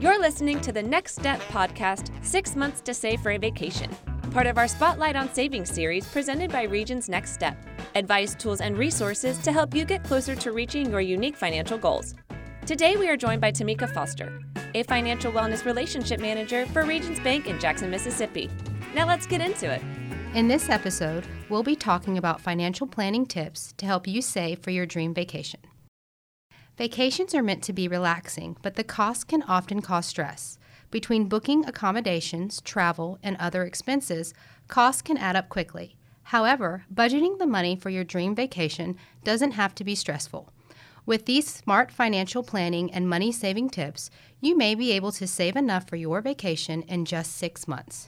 You're listening to the Next Step podcast, 6 months to save for a vacation, part of our Spotlight on Savings series presented by Regions Next Step. Advice, tools, and resources to help you get closer to reaching your unique financial goals. Today, we are joined by Tamika Foster, a financial wellness relationship manager for Regions Bank in Jackson, Mississippi. Now let's get into it. In this episode, we'll be talking about financial planning tips to help you save for your dream vacation. Vacations are meant to be relaxing, but the cost can often cause stress. Between booking accommodations, travel, and other expenses, costs can add up quickly. However, budgeting the money for your dream vacation doesn't have to be stressful. With these smart financial planning and money-saving tips, you may be able to save enough for your vacation in just 6 months.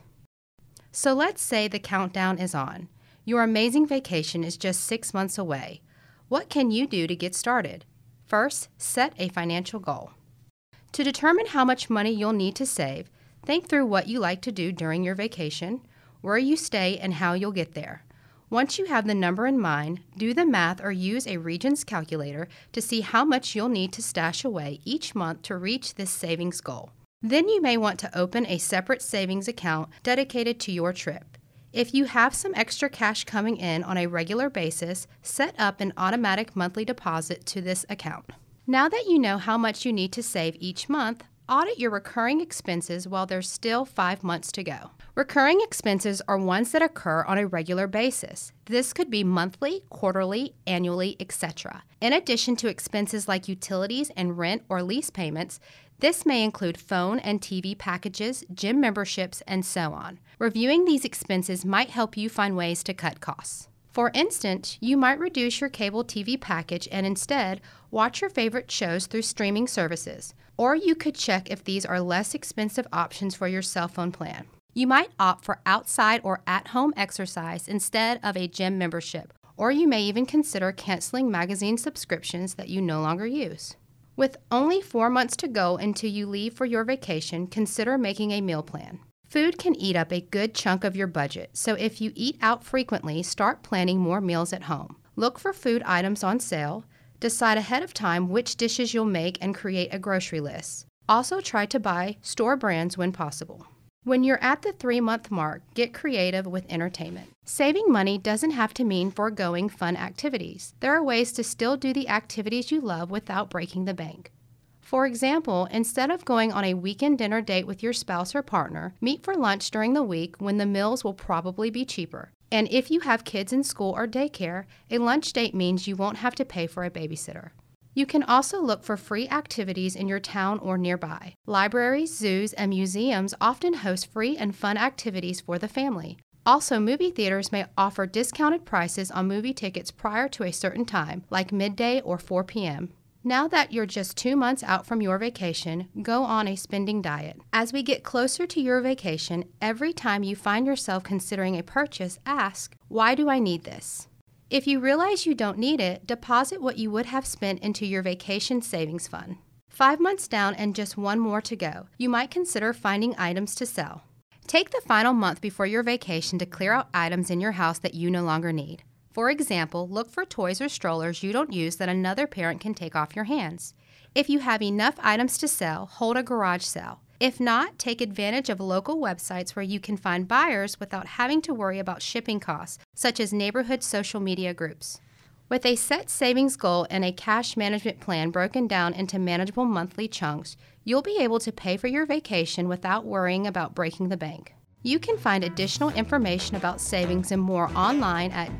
So let's say the countdown is on. Your amazing vacation is just 6 months away. What can you do to get started? First, set a financial goal. To determine how much money you'll need to save, think through what you like to do during your vacation, where you stay, and how you'll get there. Once you have the number in mind, do the math or use a Regions calculator to see how much you'll need to stash away each month to reach this savings goal. Then you may want to open a separate savings account dedicated to your trip. If you have some extra cash coming in on a regular basis, set up an automatic monthly deposit to this account. Now that you know how much you need to save each month, audit your recurring expenses while there's still 5 months to go. Recurring expenses are ones that occur on a regular basis. This could be monthly, quarterly, annually, etc. In addition to expenses like utilities and rent or lease payments, this may include phone and TV packages, gym memberships, and so on. Reviewing these expenses might help you find ways to cut costs. For instance, you might reduce your cable TV package and instead watch your favorite shows through streaming services. Or you could check if these are less expensive options for your cell phone plan. You might opt for outside or at-home exercise instead of a gym membership, or you may even consider canceling magazine subscriptions that you no longer use. With only 4 months to go until you leave for your vacation, consider making a meal plan. Food can eat up a good chunk of your budget, so if you eat out frequently, start planning more meals at home. Look for food items on sale, decide ahead of time which dishes you'll make, and create a grocery list. Also try to buy store brands when possible. When you're at the 3-month mark, get creative with entertainment. Saving money doesn't have to mean foregoing fun activities. There are ways to still do the activities you love without breaking the bank. For example, instead of going on a weekend dinner date with your spouse or partner, meet for lunch during the week when the meals will probably be cheaper. And if you have kids in school or daycare, a lunch date means you won't have to pay for a babysitter. You can also look for free activities in your town or nearby. Libraries, zoos, and museums often host free and fun activities for the family. Also, movie theaters may offer discounted prices on movie tickets prior to a certain time, like midday or 4 p.m. Now that you're just 2 months out from your vacation, go on a spending diet. As we get closer to your vacation, every time you find yourself considering a purchase, ask, why do I need this? If you realize you don't need it, deposit what you would have spent into your vacation savings fund. 5 months down and just 1 more to go, you might consider finding items to sell. Take the final month before your vacation to clear out items in your house that you no longer need. For example, look for toys or strollers you don't use that another parent can take off your hands. If you have enough items to sell, hold a garage sale. If not, take advantage of local websites where you can find buyers without having to worry about shipping costs, such as neighborhood social media groups. With a set savings goal and a cash management plan broken down into manageable monthly chunks, you'll be able to pay for your vacation without worrying about breaking the bank. You can find additional information about savings and more online at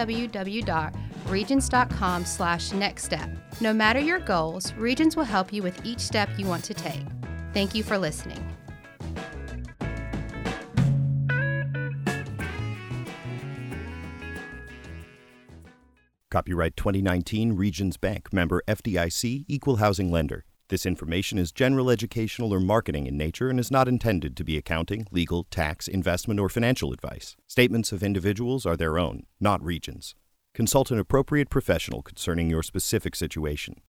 www.regions.com/nextstep. No matter your goals, Regions will help you with each step you want to take. Thank you for listening. Copyright 2019 Regions Bank, member FDIC, Equal Housing Lender. This information is general educational or marketing in nature and is not intended to be accounting, legal, tax, investment, or financial advice. Statements of individuals are their own, not Regions. Consult an appropriate professional concerning your specific situation.